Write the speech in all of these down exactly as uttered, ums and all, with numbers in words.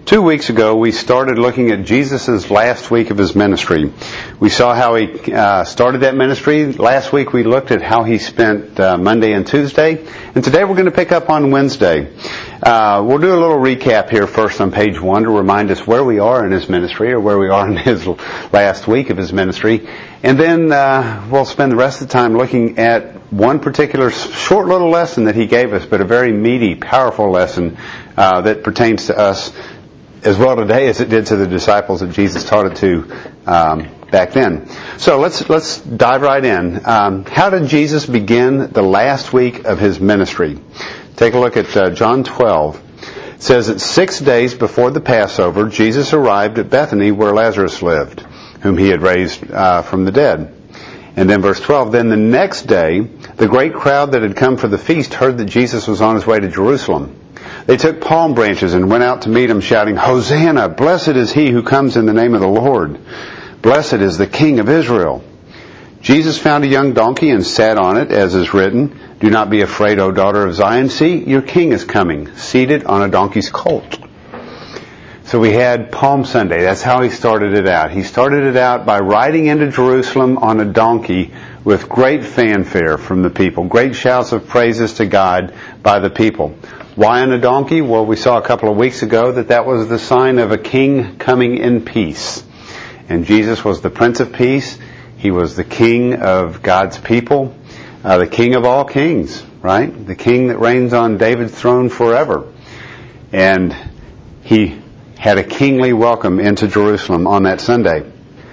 Two weeks ago, we started looking at Jesus' last week of his ministry. We saw how he uh, started that ministry. Last week, we looked at how he spent uh, Monday and Tuesday. And today, we're going to pick up on Wednesday. Uh, we'll do a little recap here first on page one to remind us where we are in his ministry, or where we are in his last week of his ministry. And then uh, we'll spend the rest of the time looking at one particular short little lesson that he gave us, but a very meaty, powerful lesson uh, that pertains to us as well today as it did to the disciples that Jesus taught it to um, back then. So let's let's dive right in. Um, how did Jesus begin the last week of his ministry? Take a look at uh, John twelve. It says that six days before the Passover, Jesus arrived at Bethany where Lazarus lived, whom he had raised uh, from the dead. And then verse twelve, then the next day, the great crowd that had come for the feast heard that Jesus was on his way to Jerusalem. They took palm branches and went out to meet him, shouting, Hosanna! Blessed is he who comes in the name of the Lord. Blessed is the King of Israel. Jesus found a young donkey and sat on it, as is written, Do not be afraid, O daughter of Zion. See, your king is coming, seated on a donkey's colt. So we had Palm Sunday. That's how he started it out. He started it out by riding into Jerusalem on a donkey with great fanfare from the people, great shouts of praises to God by the people. Why on a donkey? Well, we saw a couple of weeks ago that that was the sign of a king coming in peace. And Jesus was the Prince of Peace. He was the King of God's people, uh, the King of all kings, right? The King that reigns on David's throne forever. And he had a kingly welcome into Jerusalem on that Sunday.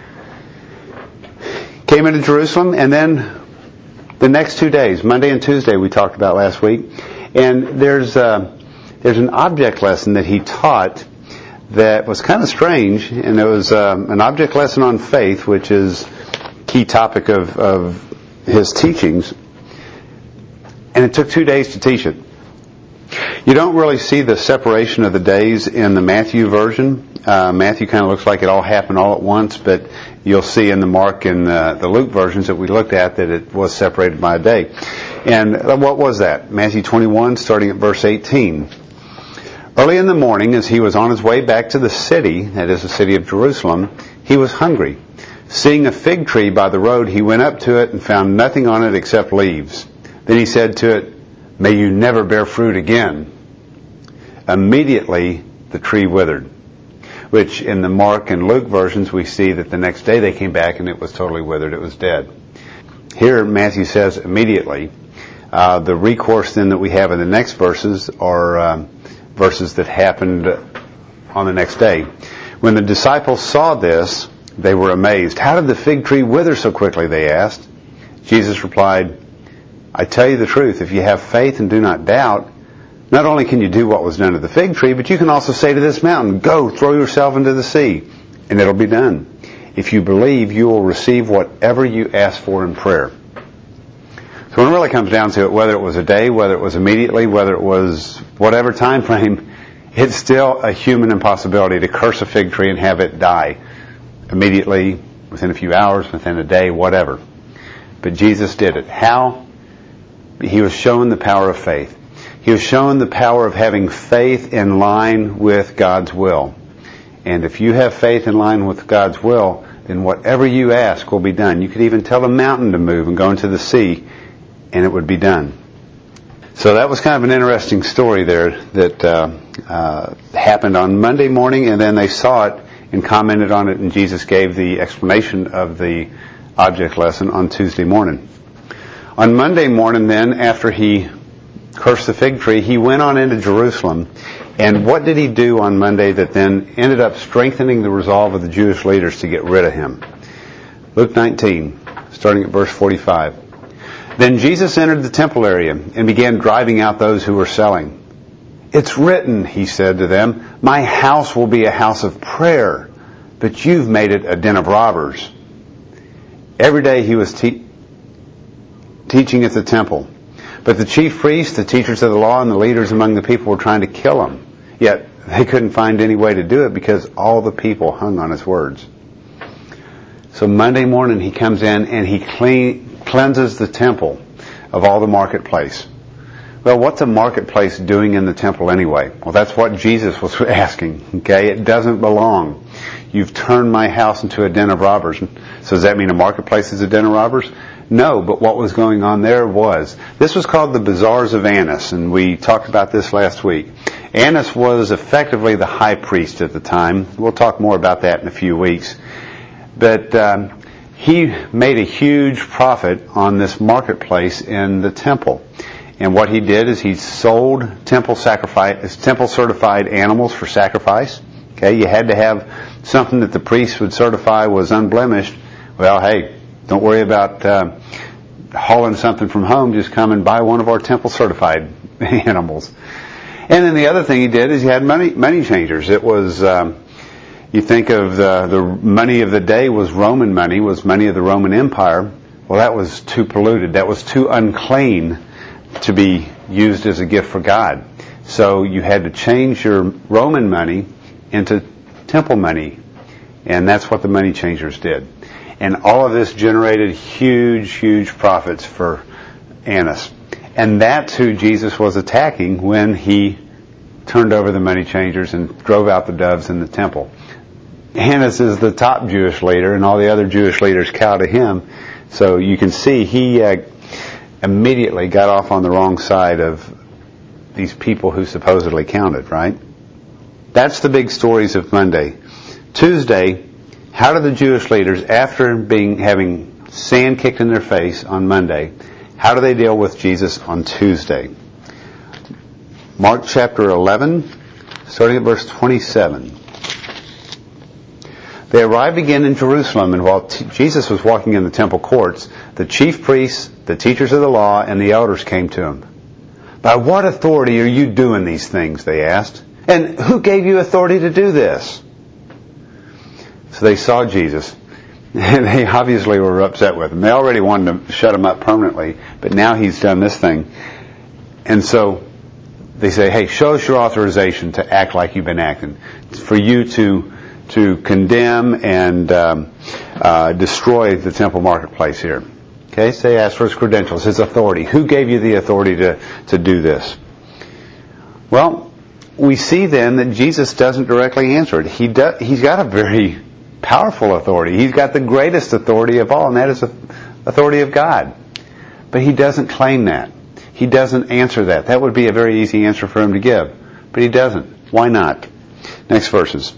Came into Jerusalem, and then the next two days, Monday and Tuesday, we talked about last week. And there's uh, there's an object lesson that he taught that was kind of strange, and it was uh, an object lesson on faith, which is key topic of, of his teachings. And it took two days to teach it. You don't really see the separation of the days in the Matthew version. Uh, Matthew kind of looks like it all happened all at once, but you'll see in the Mark and the, the Luke versions that we looked at that it was separated by a day. And what was that? Matthew twenty-one, starting at verse eighteen. Early in the morning, as he was on his way back to the city, that is the city of Jerusalem, he was hungry. Seeing a fig tree by the road, he went up to it and found nothing on it except leaves. Then he said to it, May you never bear fruit again. Immediately, the tree withered. Which in the Mark and Luke versions, we see that the next day they came back and it was totally withered. It was dead. Here, Matthew says immediately. Uh, the recourse then that we have in the next verses are um, verses that happened on the next day. When the disciples saw this, they were amazed. How did the fig tree wither so quickly, they asked. Jesus replied, I tell you the truth, if you have faith and do not doubt, not only can you do what was done to the fig tree, but you can also say to this mountain, Go, throw yourself into the sea, and it'll be done. If you believe, you will receive whatever you ask for in prayer. So when it really comes down to it, whether it was a day, whether it was immediately, whether it was whatever time frame, it's still a human impossibility to curse a fig tree and have it die immediately, within a few hours, within a day, whatever. But Jesus did it. How? He was shown the power of faith. He was shown the power of having faith in line with God's will. And if you have faith in line with God's will, then whatever you ask will be done. You could even tell a mountain to move and go into the sea, and it would be done. So that was kind of an interesting story there that uh, uh, happened on Monday morning, and then they saw it and commented on it, and Jesus gave the explanation of the object lesson on Tuesday morning. On Monday morning then, after he cursed the fig tree, he went on into Jerusalem. And what did he do on Monday that then ended up strengthening the resolve of the Jewish leaders to get rid of him? Luke nineteen, starting at verse forty-five. Then Jesus entered the temple area and began driving out those who were selling. It's written, he said to them, My house will be a house of prayer, but you've made it a den of robbers. Every day he was te- teaching at the temple. But the chief priests, the teachers of the law, and the leaders among the people were trying to kill him. Yet they couldn't find any way to do it because all the people hung on his words. So Monday morning he comes in and he clean, cleanses the temple of all the marketplace. Well, what's a marketplace doing in the temple anyway? Well, that's what Jesus was asking. Okay, it doesn't belong. You've turned my house into a den of robbers. So does that mean a marketplace is a den of robbers? No, but what was going on there was, this was called the Bazaars of Annas, and we talked about this last week. Annas was effectively the high priest at the time. We'll talk more about that in a few weeks. But um, he made a huge profit on this marketplace in the temple. And what he did is he sold temple sacrifice, temple certified animals for sacrifice. Okay, you had to have something that the priest would certify was unblemished. Well, hey, don't worry about uh, hauling something from home. Just come and buy one of our temple certified animals. And then the other thing he did is he had money money changers. It was um, you think of the the money of the day was Roman money, was money of the Roman Empire. Well, that was too polluted. That was too unclean to be used as a gift for God. So you had to change your Roman money into temple money. And that's what the money changers did. And all of this generated huge, huge profits for Annas. And that's who Jesus was attacking when he turned over the money changers and drove out the doves in the temple. Annas is the top Jewish leader, and all the other Jewish leaders cow to him. So you can see he uh, immediately got off on the wrong side of these people who supposedly counted, right? That's the big stories of Monday. Tuesday, how do the Jewish leaders, after being having sand kicked in their face on Monday, how do they deal with Jesus on Tuesday? Mark chapter eleven, starting at verse twenty-seven. They arrived again in Jerusalem, and while t- Jesus was walking in the temple courts, the chief priests, the teachers of the law, and the elders came to him. By what authority are you doing these things? They asked. And who gave you authority to do this? So they saw Jesus, and they obviously were upset with him. They already wanted to shut him up permanently, but now he's done this thing. And so they say, hey, show us your authorization to act like you've been acting. It's for you to to condemn and um, uh, destroy the temple marketplace here. Okay, so they asked for his credentials, his authority. Who gave you the authority to, to do this? Well, we see then that Jesus doesn't directly answer it. He do, he's got a very powerful authority. He's got the greatest authority of all, and that is the authority of God. But he doesn't claim that. He doesn't answer that. That would be a very easy answer for him to give. But he doesn't. Why not? Next verses.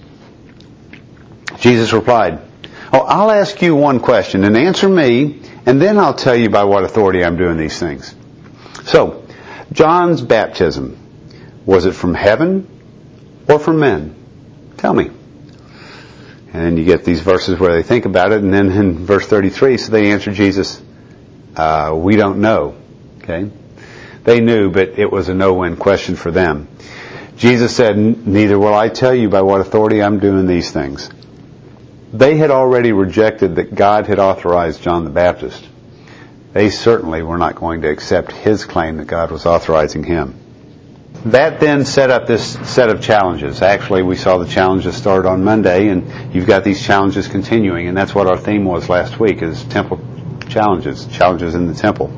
Jesus replied, oh, I'll ask you one question and answer me, and then I'll tell you by what authority I'm doing these things. So, John's baptism, was it from heaven or from men? Tell me. And then you get these verses where they think about it, and then in verse thirty-three, so they answered Jesus, uh, we don't know. Okay? They knew, but it was a no-win question for them. Jesus said, neither will I tell you by what authority I'm doing these things. They had already rejected that God had authorized John the Baptist. They certainly were not going to accept his claim that God was authorizing him. That then set up this set of challenges. Actually, we saw the challenges start on Monday, and you've got these challenges continuing, and that's what our theme was last week, is temple challenges, challenges in the temple.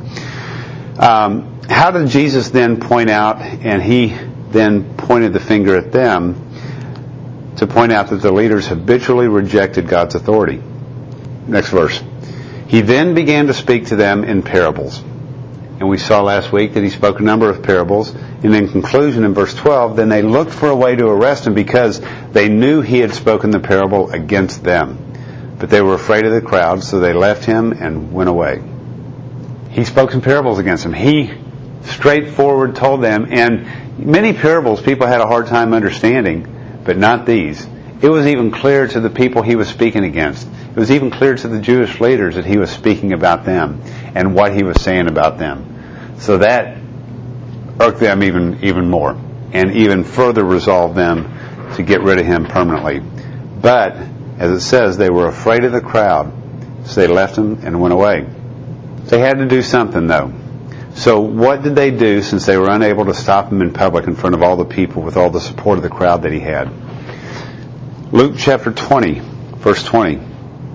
Um, how did Jesus then point out, and he then pointed the finger at them, to point out that the leaders habitually rejected God's authority? Next verse. He then began to speak to them in parables. And we saw last week that he spoke a number of parables. And in conclusion, in verse twelve, then they looked for a way to arrest him because they knew he had spoken the parable against them. But they were afraid of the crowd, so they left him and went away. He spoke some parables against them. He straightforward told them, and many parables people had a hard time understanding, but not these. It was even clear to the people he was speaking against. It was even clear to the Jewish leaders that he was speaking about them and what he was saying about them. So that irked them even, even more, and even further resolved them to get rid of him permanently. But, as it says, they were afraid of the crowd, so they left him and went away. They had to do something, though. So what did they do, since they were unable to stop him in public in front of all the people with all the support of the crowd that he had? Luke chapter twenty, verse twenty.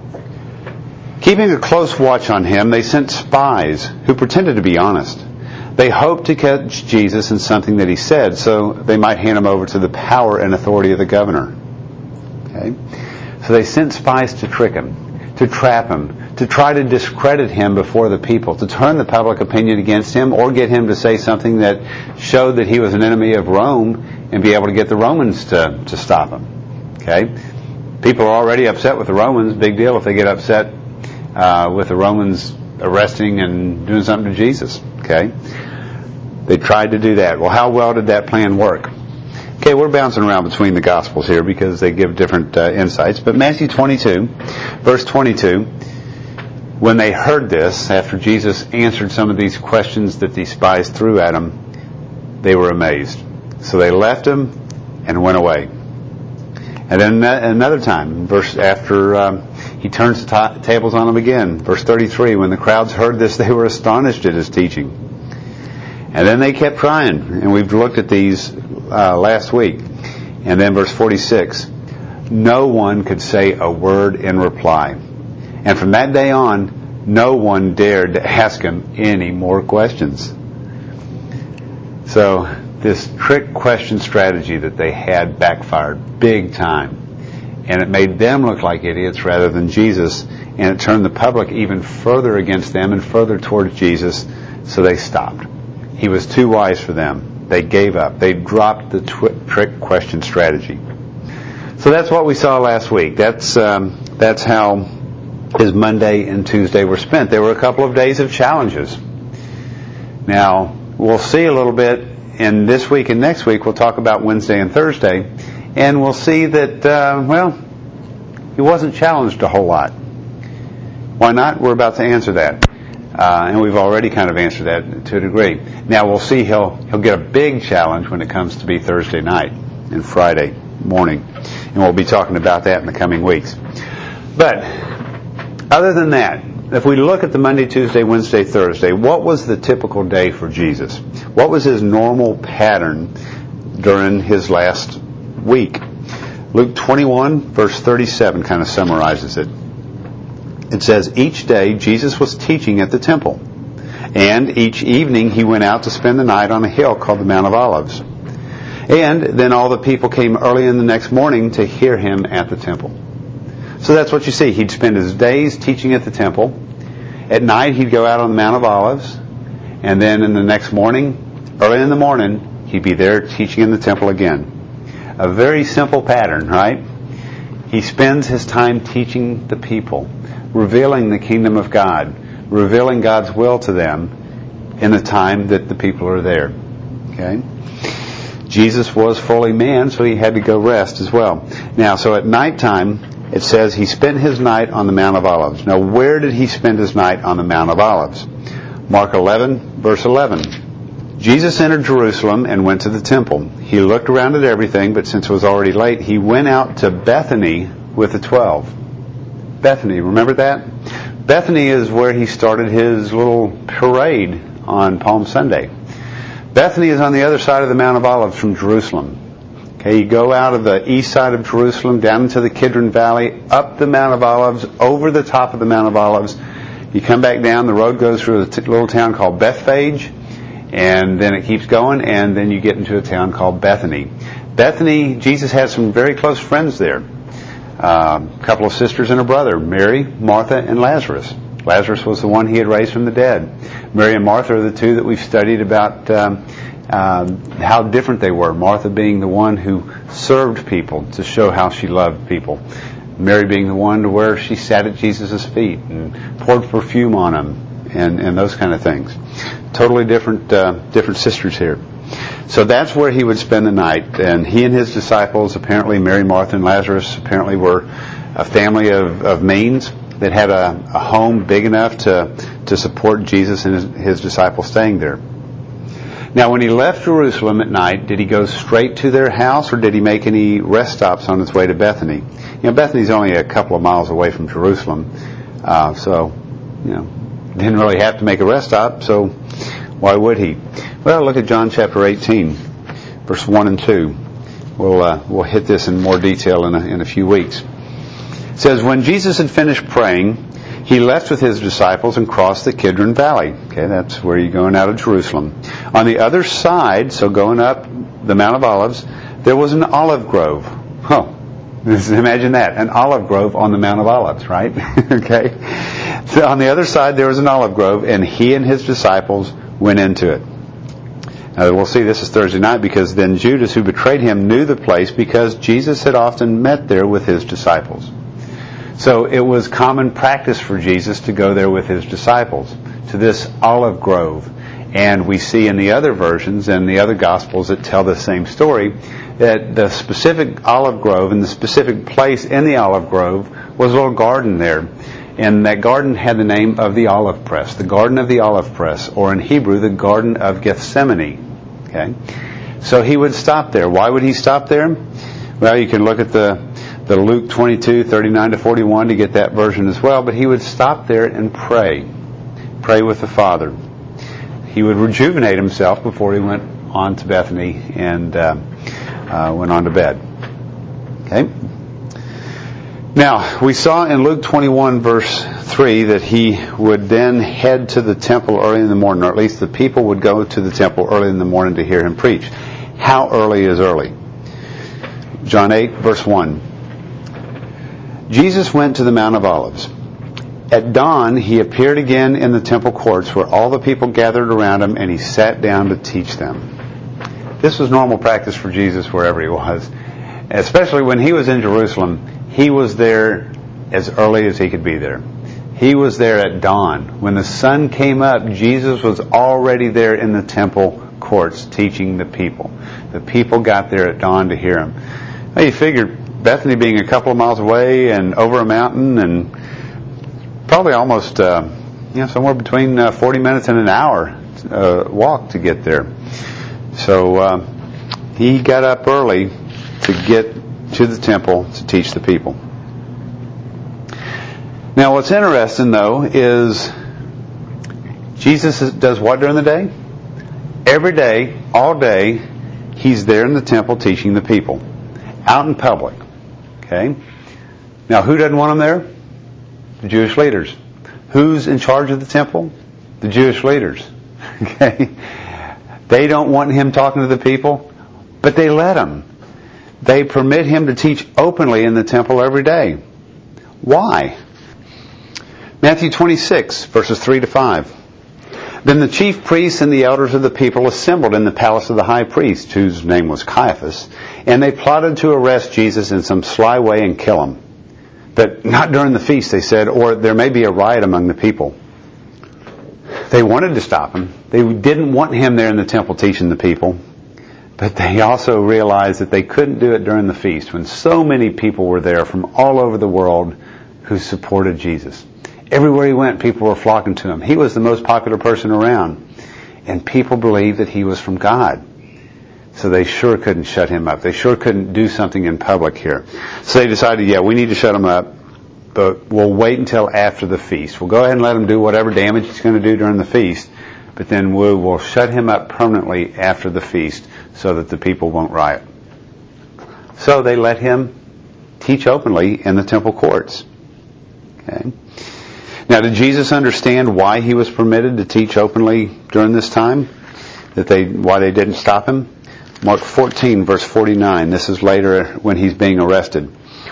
Keeping a close watch on him, they sent spies who pretended to be honest. They hoped to catch Jesus in something that he said, so they might hand him over to the power and authority of the governor. Okay? So they sent spies to trick him, to trap him, to try to discredit him before the people, to turn the public opinion against him, or get him to say something that showed that he was an enemy of Rome and be able to get the Romans to, to stop him. Okay? People are already upset with the Romans. Big deal if they get upset uh, with the Romans arresting and doing something to Jesus. Okay? They tried to do that. Well, how well did that plan work? Okay, we're bouncing around between the Gospels here because they give different uh, insights. But Matthew twenty-two, verse twenty-two, when they heard this, after Jesus answered some of these questions that these spies threw at him, they were amazed. So they left him and went away. And then another time, verse after um, he turns the ta- tables on them again, verse thirty-three, when the crowds heard this, they were astonished at his teaching. And then they kept trying, and we've looked at these uh, last week. And then verse forty-six, no one could say a word in reply. And from that day on, no one dared to ask him any more questions. So this trick question strategy that they had backfired big time. And it made them look like idiots rather than Jesus. And it turned the public even further against them and further towards Jesus. So they stopped. He was too wise for them. They gave up. They dropped the tw- trick question strategy. So that's what we saw last week. That's um, that's how his Monday and Tuesday were spent. There were a couple of days of challenges. Now, we'll see a little bit in this week and next week. We'll talk about Wednesday and Thursday. And we'll see that, uh, well, he wasn't challenged a whole lot. Why not? We're about to answer that. Uh, and we've already kind of answered that to a degree. Now we'll see he'll he'll get a big challenge when it comes to be Thursday night and Friday morning. And we'll be talking about that in the coming weeks. But other than that, if we look at the Monday, Tuesday, Wednesday, Thursday, what was the typical day for Jesus? What was his normal pattern during his last week? Luke twenty-one, verse thirty-seven kind of summarizes it. It says, each day Jesus was teaching at the temple, and each evening he went out to spend the night on a hill called the Mount of Olives. And then all the people came early in the next morning to hear him at the temple. So that's what you see. He'd spend his days teaching at the temple. At night he'd go out on the Mount of Olives, and then in the next morning, early in the morning, he'd be there teaching in the temple again. A very simple pattern, right? He spends his time teaching the people, revealing the kingdom of God, revealing God's will to them in the time that the people are there. Okay? Jesus was fully man, so he had to go rest as well. Now, so at nighttime, it says he spent his night on the Mount of Olives. Now, where did he spend his night on the Mount of Olives? Mark eleven, verse eleven. Jesus entered Jerusalem and went to the temple. He looked around at everything, but since it was already late, he went out to Bethany with the twelve. Bethany, remember that? Bethany is where he started his little parade on Palm Sunday. Bethany is on the other side of the Mount of Olives from Jerusalem. Okay, you go out of the east side of Jerusalem, down into the Kidron Valley, up the Mount of Olives, over the top of the Mount of Olives. You come back down, the road goes through a t- little town called Bethphage, and then it keeps going, and then you get into a town called Bethany. Bethany, Jesus had some very close friends there. Uh, a couple of sisters and a brother, Mary, Martha, and Lazarus. Lazarus was the one he had raised from the dead. Mary and Martha are the two that we've studied about um, um, how different they were. Martha being the one who served people to show how she loved people. Mary being the one to where she sat at Jesus' feet and poured perfume on him and, and those kind of things. Totally different, uh, different sisters here. So that's where he would spend the night. And he and his disciples, apparently Mary, Martha, and Lazarus, apparently were a family of, of means that had a, a home big enough to, to support Jesus and his, his disciples staying there. Now, when he left Jerusalem at night, did he go straight to their house, or did he make any rest stops on his way to Bethany? You know, Bethany's only a couple of miles away from Jerusalem, uh, so, you know, didn't really have to make a rest stop, so why would he? Well, look at John chapter eighteen, verse one and two. We'll uh, we'll hit this in more detail in a, in a few weeks. It says, when Jesus had finished praying, he left with his disciples and crossed the Kidron Valley. Okay, that's where you're going out of Jerusalem. On the other side, so going up the Mount of Olives, there was an olive grove. Oh, imagine that, an olive grove on the Mount of Olives, right? Okay. So on the other side, there was an olive grove, and he and his disciples went into it. Now, we'll see this is Thursday night, because then Judas, who betrayed him, knew the place because Jesus had often met there with his disciples. So it was common practice for Jesus to go there with his disciples to this olive grove. And we see in the other versions and the other Gospels that tell the same story that the specific olive grove and the specific place in the olive grove was a little garden there. And that garden had the name of the olive press, the Garden of the Olive Press, or in Hebrew, the Garden of Gethsemane. Okay, so he would stop there. Why would he stop there? Well, you can look at the, the Luke twenty-two, thirty-nine to forty-one to get that version as well. But he would stop there and pray. Pray with the Father. He would rejuvenate himself before he went on to Bethany and uh, uh, went on to bed. Okay. Now, we saw in Luke twenty-one, verse three, that he would then head to the temple early in the morning, or at least the people would go to the temple early in the morning to hear him preach. How early is early? John eight, verse one. Jesus went to the Mount of Olives. At dawn, he appeared again in the temple courts where all the people gathered around him, and he sat down to teach them. This was normal practice for Jesus wherever he was. Especially when he was in Jerusalem, he was there as early as he could be there. He was there at dawn. When the sun came up, Jesus was already there in the temple courts teaching the people. The people got there at dawn to hear him. Well, you figured Bethany being a couple of miles away and over a mountain, and probably almost uh, you know somewhere between uh, forty minutes and an hour uh, walk to get there. So uh, he got up early to get to the temple to teach the people. Now, what's interesting, though, is Jesus does what during the day? Every day, all day, he's there in the temple teaching the people, out in public. Okay? Now, who doesn't want him there? The Jewish leaders. Who's in charge of the temple? The Jewish leaders. Okay? They don't want him talking to the people, but they let him. They permit him to teach openly in the temple every day. Why? Matthew twenty-six, verses three to five. Then the chief priests and the elders of the people assembled in the palace of the high priest, whose name was Caiaphas, and they plotted to arrest Jesus in some sly way and kill him. But not during the feast, they said, or there may be a riot among the people. They wanted to stop him. They didn't want him there in the temple teaching the people. But they also realized that they couldn't do it during the feast when so many people were there from all over the world who supported Jesus. Everywhere he went, people were flocking to him. He was the most popular person around. And people believed that he was from God. So they sure couldn't shut him up. They sure couldn't do something in public here. So they decided, yeah, we need to shut him up, but we'll wait until after the feast. We'll go ahead and let him do whatever damage he's going to do during the feast, but then we will shut him up permanently after the feast so that the people won't riot. So they let him teach openly in the temple courts. Okay. Now, did Jesus understand why he was permitted to teach openly during this time? That they, why they didn't stop him? Mark fourteen, verse forty-nine. This is later when he's being arrested.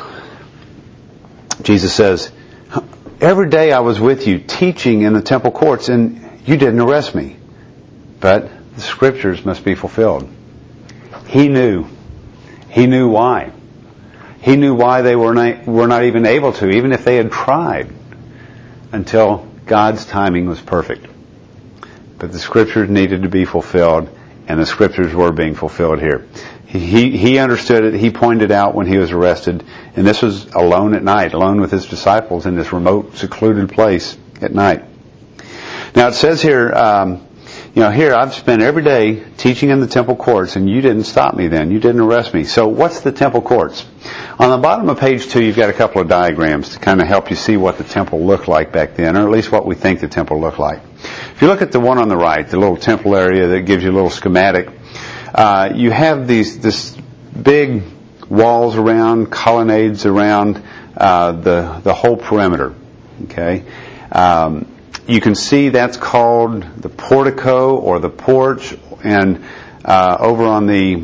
Jesus says, every day I was with you teaching in the temple courts, and you didn't arrest me. But the scriptures must be fulfilled. He knew. He knew why. He knew why they were not, were not even able to, even if they had tried, until God's timing was perfect. But the scriptures needed to be fulfilled, and the scriptures were being fulfilled here. He, he understood it. He pointed out when he was arrested, and this was alone at night, alone with his disciples in this remote, secluded place at night. Now it says here, um, you know, here I've spent every day teaching in the temple courts, and you didn't stop me then. You didn't arrest me. So what's the temple courts? On the bottom of page two, you've got a couple of diagrams to kind of help you see what the temple looked like back then, or at least what we think the temple looked like. If you look at the one on the right, the little temple area that gives you a little schematic, uh, you have these this big walls around, colonnades around uh, the the whole perimeter. Okay. Um, you can see that's called the portico or the porch, and uh, over on the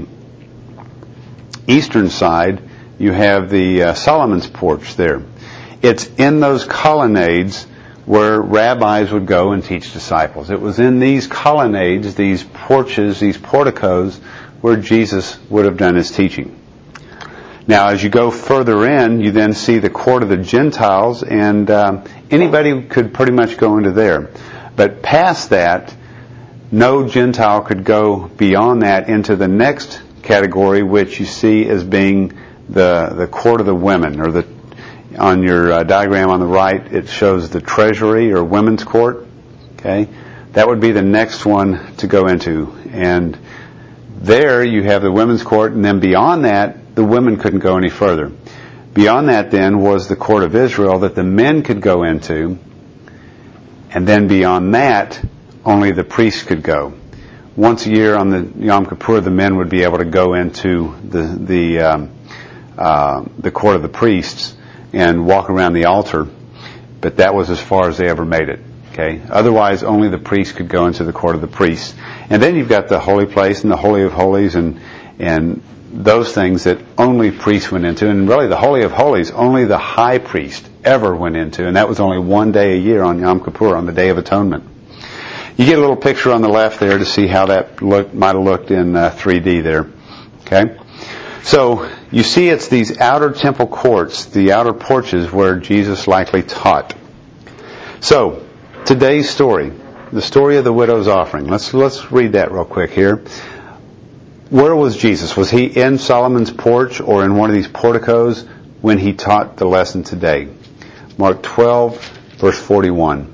eastern side you have the uh, Solomon's porch there. It's in those colonnades where rabbis would go and teach disciples. It was in these colonnades, these porches, these porticos, where Jesus would have done his teaching. Now, as you go further in, you then see the court of the Gentiles, and um, anybody could pretty much go into there. But past that, no Gentile could go beyond that into the next category, which you see as being the the court of the women, or the on your uh, diagram on the right, it shows the treasury or women's court. Okay, that would be the next one to go into, and there you have the women's court, and then beyond that, the women couldn't go any further. Beyond that then was the court of Israel that the men could go into, and then beyond that, only the priests could go. Once a year on the Yom Kippur, the men would be able to go into the the um, uh, the court of the priests and walk around the altar, but that was as far as they ever made it. Okay. Otherwise, only the priests could go into the court of the priests. And then you've got the holy place and the Holy of Holies and and those things that only priests went into. And really, the Holy of Holies, only the high priest ever went into, and that was only one day a year on Yom Kippur, on the Day of Atonement. You get a little picture on the left there to see how that look, might have looked in uh, three D there. Okay? So, you see it's these outer temple courts, the outer porches where Jesus likely taught. So, today's story, the story of the widow's offering. Let's let's read that real quick here. Where was Jesus? Was he in Solomon's porch or in one of these porticos when he taught the lesson today? Mark twelve, verse forty-one.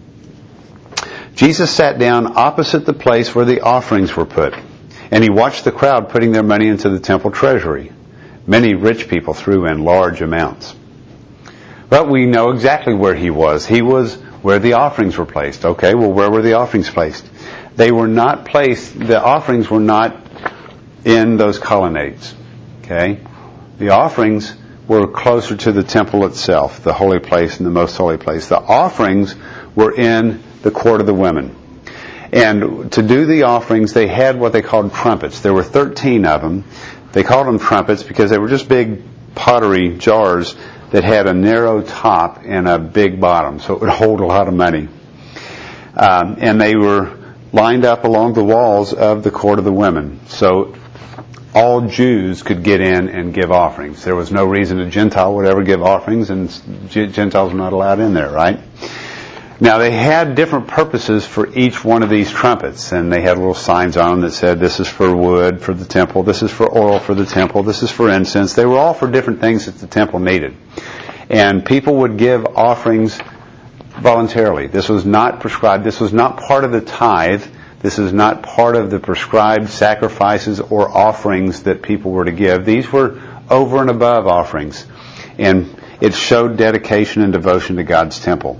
Jesus sat down opposite the place where the offerings were put, and he watched the crowd putting their money into the temple treasury. Many rich people threw in large amounts. But we know exactly where he was. He was where the offerings were placed. Okay, well, where were the offerings placed? They were not placed, the offerings were not in those colonnades. Okay? The offerings were closer to the temple itself, the holy place and the most holy place. The offerings were in the court of the women. And to do the offerings, they had what they called trumpets. There were thirteen of them. They called them trumpets because they were just big pottery jars that had a narrow top and a big bottom, so it would hold a lot of money. Um, and they were lined up along the walls of the court of the women. So all Jews could get in and give offerings. There was no reason a Gentile would ever give offerings, and Gentiles were not allowed in there, right? Now, they had different purposes for each one of these trumpets, and they had little signs on them that said, this is for wood for the temple, this is for oil for the temple, this is for incense. They were all for different things that the temple needed. And people would give offerings voluntarily. This was not prescribed. This was not part of the tithe. This is not part of the prescribed sacrifices or offerings that people were to give. These were over and above offerings. And it showed dedication and devotion to God's temple.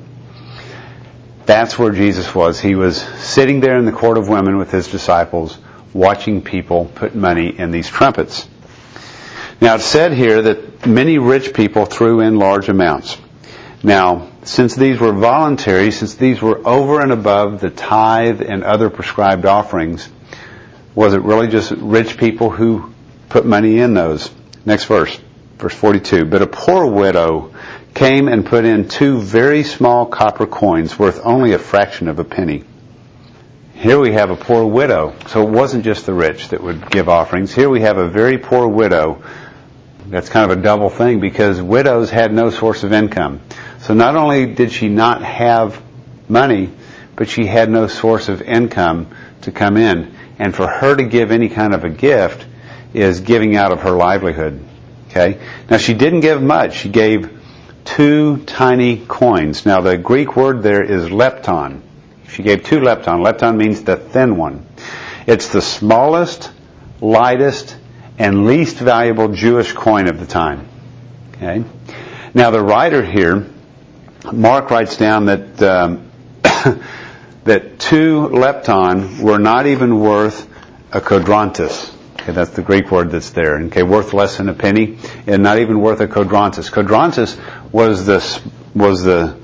That's where Jesus was. He was sitting there in the court of women with his disciples, watching people put money in these trumpets. Now, it's said here that many rich people threw in large amounts. Now, since these were voluntary, since these were over and above the tithe and other prescribed offerings, was it really just rich people who put money in those? Next verse, verse forty-two. But a poor widow came and put in two very small copper coins worth only a fraction of a penny. Here we have a poor widow. So it wasn't just the rich that would give offerings. Here we have a very poor widow. That's kind of a double thing because widows had no source of income. So not only did she not have money, but she had no source of income to come in. And for her to give any kind of a gift is giving out of her livelihood. Okay? Now she didn't give much. She gave two tiny coins. Now the Greek word there is lepton. She gave two lepton. Lepton means the thin one. It's the smallest, lightest, and least valuable Jewish coin of the time. Okay. Now the writer here, Mark, writes down that um, that two lepton were not even worth a quadrantus. Okay, that's the Greek word that's there. Okay, worth less than a penny, and not even worth a quadrantus. Quadrantus was the was the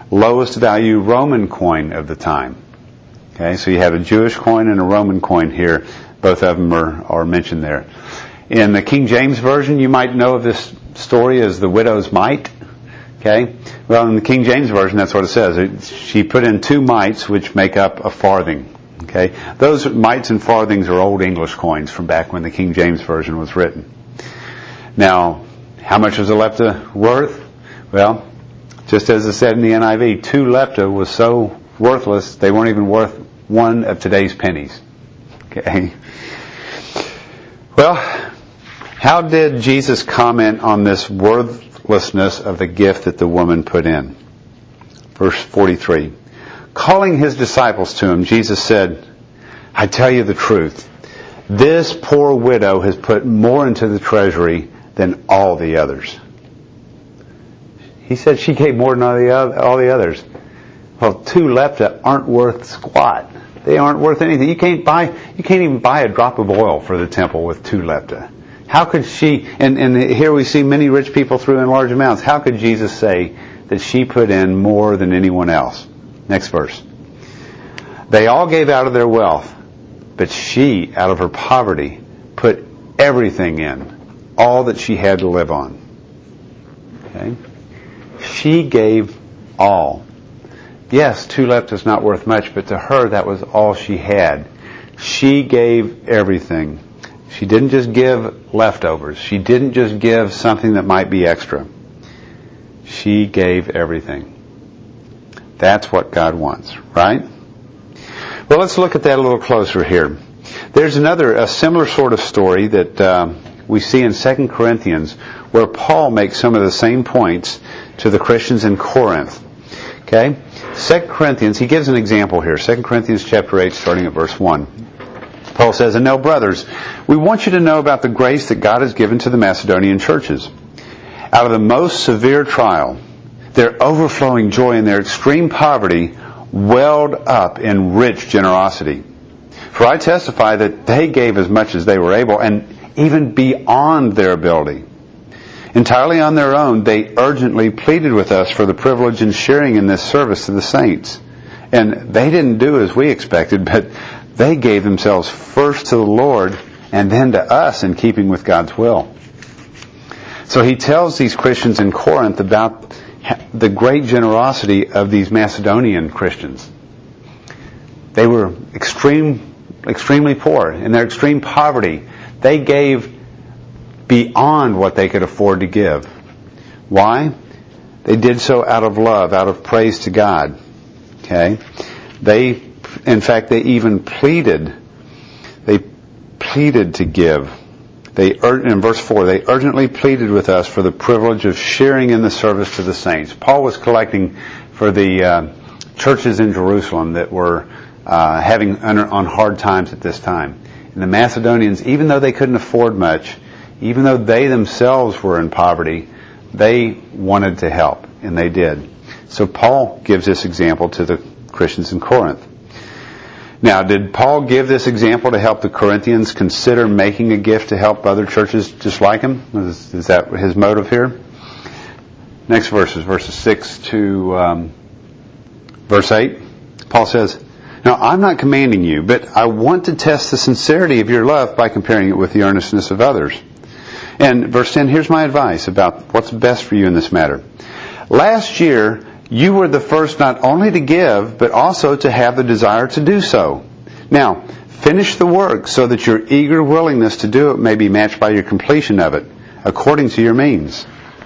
lowest value Roman coin of the time. Okay, so you have a Jewish coin and a Roman coin here. Both of them are, are mentioned there. In the King James Version, you might know of this story as the widow's mite. Okay, well, in the King James Version, that's what it says. It, she put in two mites, which make up a farthing. Okay, those mites and farthings are Old English coins from back when the King James Version was written. Now, how much was a lepta worth? Well, just as it said in the N I V, two lepta was so worthless they weren't even worth one of today's pennies. Okay. Well, how did Jesus comment on this worthlessness of the gift that the woman put in? Verse forty-three. Calling his disciples to him, Jesus said, I tell you the truth. This poor widow has put more into the treasury than all the others. He said she gave more than all the, other, all the others. Well, two lepta aren't worth squat. They aren't worth anything. You can't buy, you can't even buy a drop of oil for the temple with two lepta. How could she, and, and here we see many rich people threw in large amounts. How could Jesus say that she put in more than anyone else? Next verse. They all gave out of their wealth, but she, out of her poverty, put everything in, all that she had to live on. Okay? She gave all. Yes, two lepta is not worth much, but to her that was all she had. She gave everything. She didn't just give leftovers. She didn't just give something that might be extra. She gave everything. That's what God wants, right? Well, let's look at that a little closer here. There's another, a similar sort of story that uh, we see in Second Corinthians where Paul makes some of the same points to the Christians in Corinth. Okay? Second Corinthians, he gives an example here. Second Corinthians chapter eight, starting at verse one. Paul says, And now, brothers, we want you to know about the grace that God has given to the Macedonian churches. Out of the most severe trial, their overflowing joy and their extreme poverty welled up in rich generosity. For I testify that they gave as much as they were able, and even beyond their ability. Entirely on their own, they urgently pleaded with us for the privilege in sharing in this service to the saints. And they didn't do as we expected, but they gave themselves first to the Lord and then to us in keeping with God's will. So he tells these Christians in Corinth about the great generosity of these Macedonian Christians. They were extreme, extremely poor. In their extreme poverty, they gave beyond what they could afford to give. Why? They did so out of love, out of praise to God. Okay? They, in fact, they even pleaded. They pleaded to give. They, in verse four, they urgently pleaded with us for the privilege of sharing in the service to the saints. Paul was collecting for the uh, churches in Jerusalem that were uh, having under, on hard times at this time. And the Macedonians, even though they couldn't afford much, even though they themselves were in poverty, they wanted to help, and they did. So Paul gives this example to the Christians in Corinth. Now, did Paul give this example to help the Corinthians consider making a gift to help other churches just like him? Is, is that his motive here? Next verses, verses six to um, verse eight. Paul says, Now, I'm not commanding you, but I want to test the sincerity of your love by comparing it with the earnestness of others. And verse ten, here's my advice about what's best for you in this matter. Last year, you were the first not only to give, but also to have the desire to do so. Now, finish the work so that your eager willingness to do it may be matched by your completion of it, according to your means.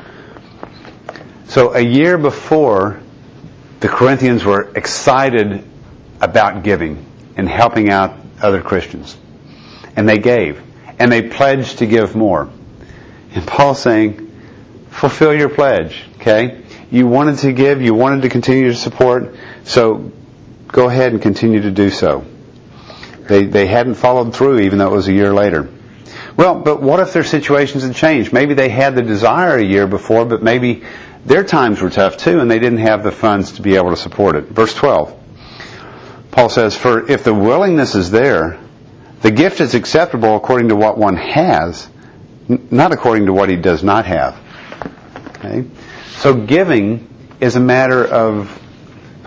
So a year before, the Corinthians were excited about giving and helping out other Christians. And they gave. And they pledged to give more. And Paul's saying, fulfill your pledge, okay? You wanted to give, you wanted to continue to support, so go ahead and continue to do so. They they hadn't followed through even though it was a year later. Well, but what if their situations had changed? Maybe they had the desire a year before, but maybe their times were tough too and they didn't have the funds to be able to support it. Verse twelve. Paul says, For if the willingness is there, the gift is acceptable according to what one has, not according to what he does not have. Okay? So giving is a matter of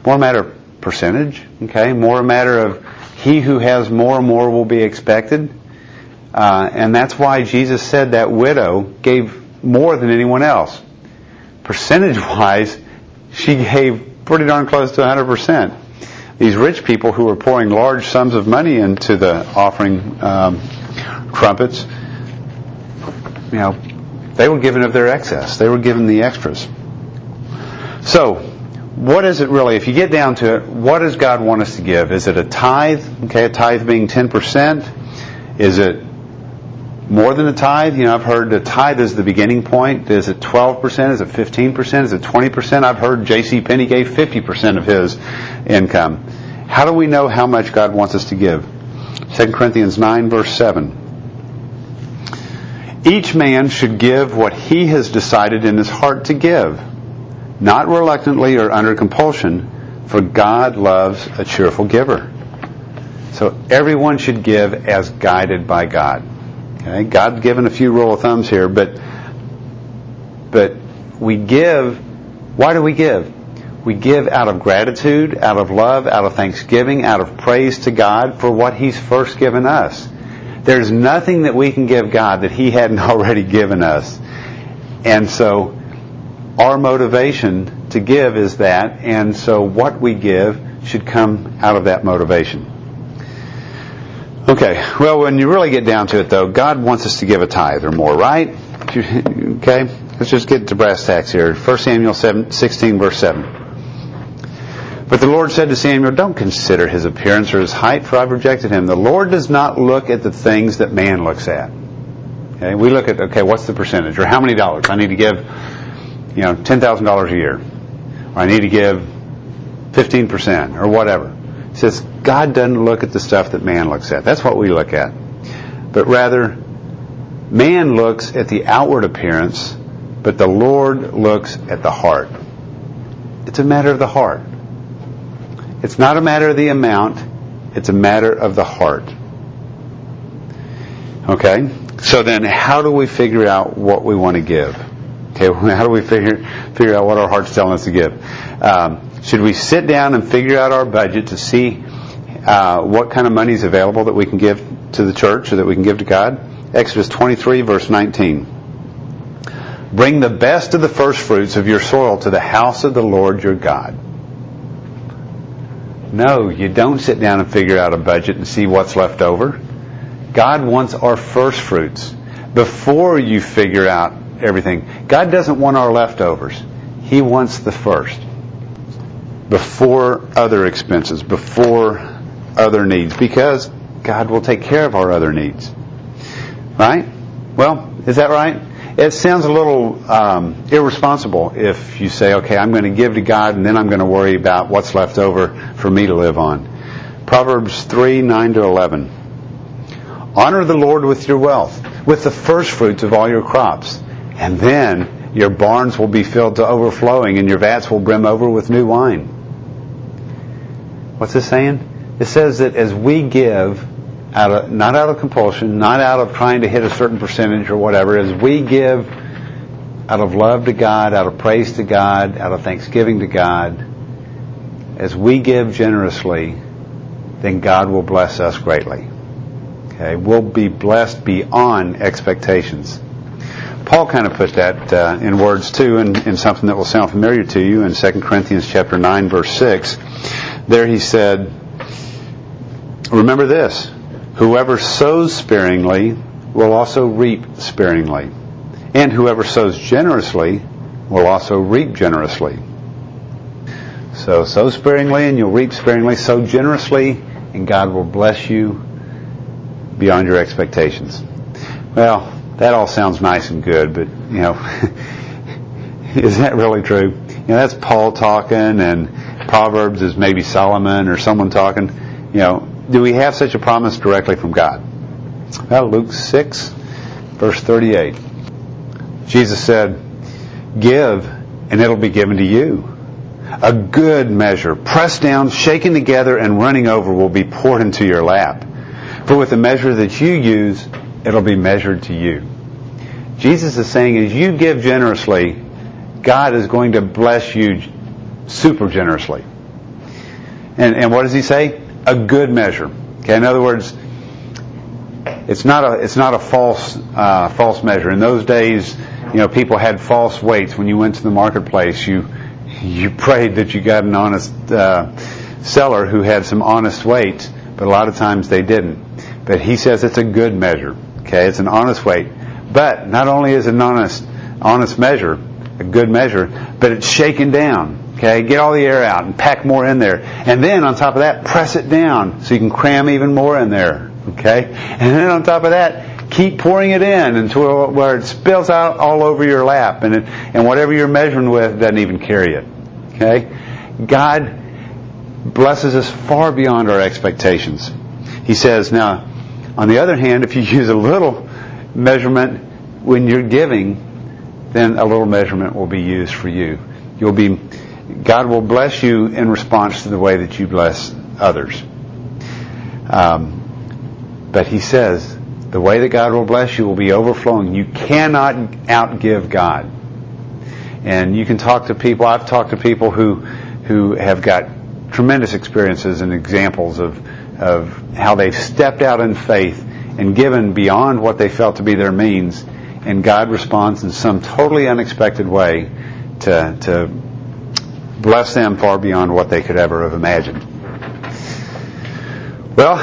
more a matter of percentage, okay? More a matter of he who has more, more will be expected. Uh, and that's why Jesus said that widow gave more than anyone else. Percentage-wise, she gave pretty darn close to one hundred percent. These rich people who were pouring large sums of money into the offering um, trumpets, you know, they were given of their excess. They were given the extras. So, what is it really? If you get down to it, what does God want us to give? Is it a tithe? Okay, a tithe being ten percent. Is it more than a tithe? You know, I've heard the tithe is the beginning point. Is it twelve percent? Is it fifteen percent? Is it twenty percent? I've heard J C Penney gave fifty percent of his income. How do we know how much God wants us to give? Second Corinthians nine, verse seven. Each man should give what he has decided in his heart to give, not reluctantly or under compulsion, for God loves a cheerful giver. So everyone should give as guided by God. Okay? God's given a few rule of thumbs here, but but we give. Why do we give? We give out of gratitude, out of love, out of thanksgiving, out of praise to God for what He's first given us. There's nothing that we can give God that He hadn't already given us. And so our motivation to give is that, and so what we give should come out of that motivation. Okay, well, when you really get down to it, though, God wants us to give a tithe or more, right? Okay, let's just get to brass tacks here. First Samuel sixteen, verse seven. But the Lord said to Samuel, don't consider his appearance or his height, for I've rejected him. The Lord does not look at the things that man looks at. Okay, we look at, okay, what's the percentage? Or how many dollars? I need to give, you know, ten thousand dollars a year. Or I need to give fifteen percent or whatever. It says God doesn't look at the stuff that man looks at. That's what we look at. But rather, man looks at the outward appearance, but the Lord looks at the heart. It's a matter of the heart. It's not a matter of the amount. It's a matter of the heart. Okay? So then how do we figure out what we want to give? Okay, how do we figure figure out what our heart's telling us to give? Um, should we sit down and figure out our budget to see uh, what kind of money is available that we can give to the church or that we can give to God? Exodus twenty-three, verse nineteen. Bring the best of the first fruits of your soil to the house of the Lord your God. No, you don't sit down and figure out a budget and see what's left over. God wants our first fruits before you figure out everything. God doesn't want our leftovers. He wants the first. Before other expenses, before other needs, because God will take care of our other needs. Right? Well, is that right? It sounds a little um, irresponsible if you say, okay, I'm going to give to God and then I'm going to worry about what's left over for me to live on. Proverbs three, nine to eleven. Honor the Lord with your wealth, with the first fruits of all your crops, and then your barns will be filled to overflowing and your vats will brim over with new wine. What's this saying? It says that as we give, out of, not out of compulsion, not out of trying to hit a certain percentage or whatever, as we give out of love to God, out of praise to God, out of thanksgiving to God, as we give generously, then God will bless us greatly. Okay, we'll be blessed beyond expectations. Paul kind of put that uh, in words too, in, in something that will sound familiar to you in Second Corinthians chapter nine, verse six. There he said, remember this, whoever sows sparingly will also reap sparingly, and whoever sows generously will also reap generously. So sow sparingly and you'll reap sparingly. Sow generously and God will bless you beyond your expectations. Well, that all sounds nice and good, but, you know, is that really true? You know, that's Paul talking, and Proverbs is maybe Solomon or someone talking. You know, do we have such a promise directly from God? Well, Luke six, verse thirty-eight. Jesus said, give, and it'll be given to you. A good measure, pressed down, shaken together, and running over will be poured into your lap. For with the measure that you use, it'll be measured to you. Jesus is saying, as you give generously, God is going to bless you super generously. And, and what does he say? A good measure. Okay, in other words, it's not a it's not a false uh, false measure. In those days, you know, people had false weights. When you went to the marketplace, you you prayed that you got an honest uh, seller who had some honest weights, but a lot of times they didn't. But he says it's a good measure. Okay, it's an honest weight. But not only is it an honest honest measure, a good measure, but it's shaken down. Okay, get all the air out and pack more in there. And then on top of that, press it down so you can cram even more in there. Okay? And then on top of that, keep pouring it in until where it spills out all over your lap. And it, and whatever you're measuring with doesn't even carry it. Okay? God blesses us far beyond our expectations. He says, now, on the other hand, if you use a little measurement when you're giving, then a little measurement will be used for you. You'll be God will bless you in response to the way that you bless others. Um, but he says, the way that God will bless you will be overflowing. You cannot outgive God. And you can talk to people, I've talked to people who who have got tremendous experiences and examples of, of how they've stepped out in faith and given beyond what they felt to be their means, and God responds in some totally unexpected way to to bless them far beyond what they could ever have imagined. Well,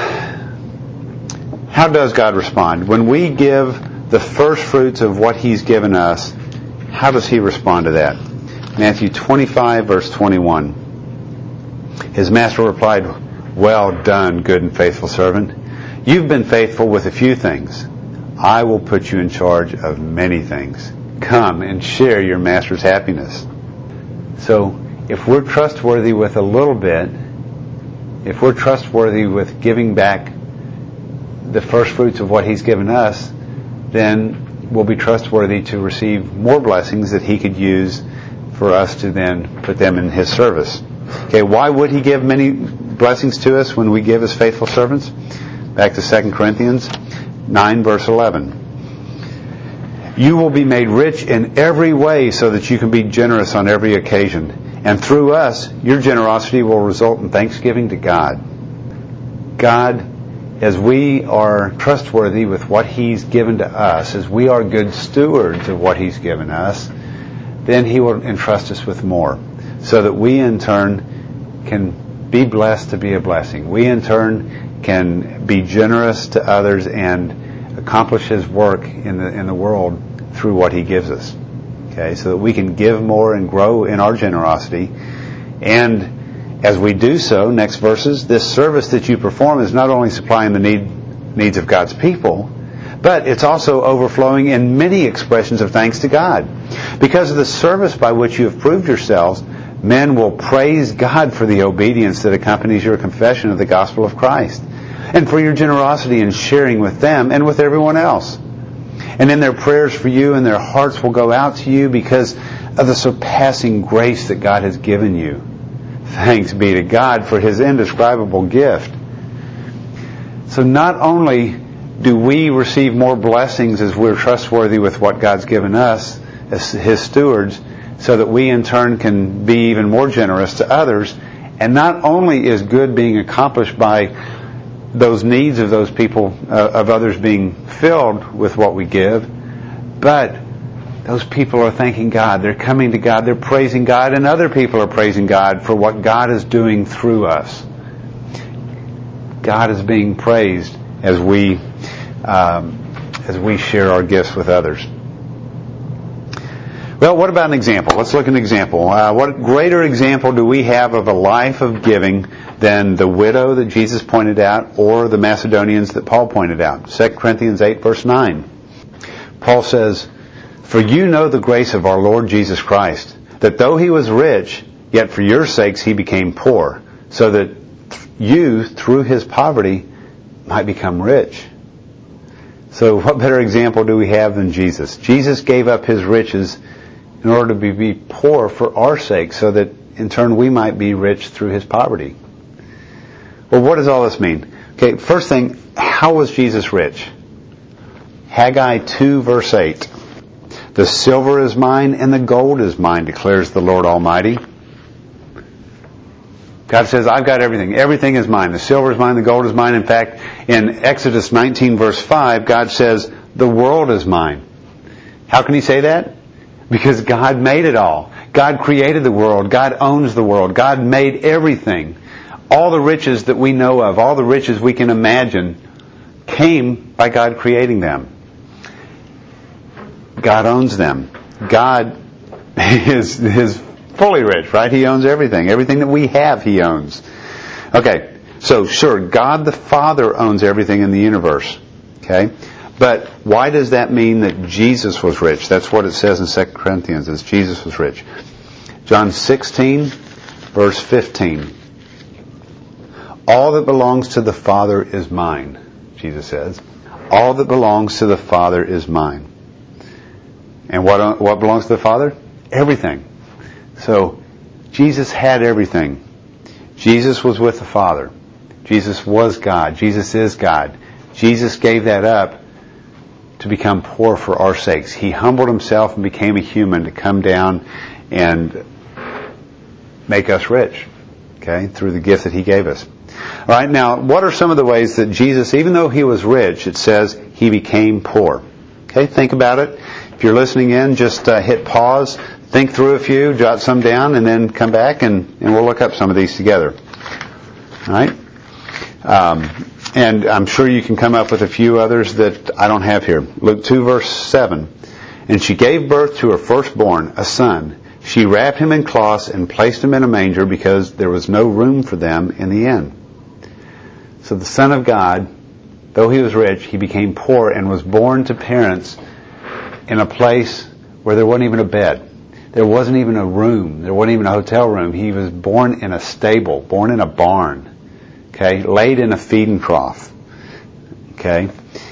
how does God respond? When we give the first fruits of what He's given us, how does He respond to that? Matthew twenty-five, verse twenty-one. His master replied, "Well done, good and faithful servant. You've been faithful with a few things. I will put you in charge of many things. Come and share your master's happiness." So, if we're trustworthy with a little bit, if we're trustworthy with giving back the first fruits of what He's given us, then we'll be trustworthy to receive more blessings that He could use for us to then put them in His service. Okay, why would He give many blessings to us when we give as faithful servants? Back to Second Corinthians nine, verse eleven. You will be made rich in every way so that you can be generous on every occasion. And through us, your generosity will result in thanksgiving to God. God, as we are trustworthy with what He's given to us, as we are good stewards of what He's given us, then He will entrust us with more, so that we in turn can be blessed to be a blessing. We in turn can be generous to others and accomplish His work in the in the world through what He gives us. Okay, so that we can give more and grow in our generosity. And as we do so, next verses, this service that you perform is not only supplying the need, needs of God's people, but it's also overflowing in many expressions of thanks to God. Because of the service by which you have proved yourselves, men will praise God for the obedience that accompanies your confession of the gospel of Christ, and for your generosity in sharing with them and with everyone else. And in their prayers for you, and their hearts will go out to you because of the surpassing grace that God has given you. Thanks be to God for His indescribable gift. So not only do we receive more blessings as we're trustworthy with what God's given us as His stewards, so that we in turn can be even more generous to others, and not only is good being accomplished by those needs of those people, uh, of others being filled with what we give, but those people are thanking God. They're coming to God. They're praising God, and other people are praising God for what God is doing through us. God is being praised as we um, as we share our gifts with others. Well, what about an example? Let's look at an example. Uh, what greater example do we have of a life of giving than the widow that Jesus pointed out, or the Macedonians that Paul pointed out? Second Corinthians eight, verse nine. Paul says, "For you know the grace of our Lord Jesus Christ, that though He was rich, yet for your sakes He became poor, so that you, through His poverty, might become rich." So what better example do we have than Jesus? Jesus gave up His riches in order to be, be poor for our sake, so that in turn we might be rich through His poverty. Well, what does all this mean? Okay, first thing, how was Jesus rich? Haggai two, verse eight. "The silver is mine and the gold is mine, declares the Lord Almighty." God says, I've got everything. Everything is mine. The silver is mine. The gold is mine. In fact, in Exodus nineteen verse five, God says, the world is mine. How can He say that? Because God made it all. God created the world. God owns the world. God made everything. All the riches that we know of, all the riches we can imagine, came by God creating them. God owns them. God is, is fully rich, right? He owns everything. Everything that we have, He owns. Okay, so sure, God the Father owns everything in the universe. Okay? But why does that mean that Jesus was rich? That's what it says in Second Corinthians, is Jesus was rich. John sixteen, verse fifteen. All that belongs to the Father is mine, Jesus says. All that belongs to the Father is mine. And what, what belongs to the Father? Everything. So, Jesus had everything. Jesus was with the Father. Jesus was God. Jesus is God. Jesus gave that up to become poor for our sakes. He humbled Himself and became a human to come down and make us rich, okay, through the gift that He gave us. All right, now, what are some of the ways that Jesus, even though He was rich, it says He became poor? Okay, think about it. If you're listening in, just uh, hit pause, think through a few, jot some down, and then come back and, and we'll look up some of these together. All right? Um, and I'm sure you can come up with a few others that I don't have here. Luke two, verse seven. And she gave birth to her firstborn, a son. She wrapped him in cloths and placed him in a manger because there was no room for them in the inn. So the Son of God, though He was rich, He became poor and was born to parents in a place where there wasn't even a bed. There wasn't even a room. There wasn't even a hotel room. He was born in a stable, born in a barn. Okay, laid in a feeding trough. Okay,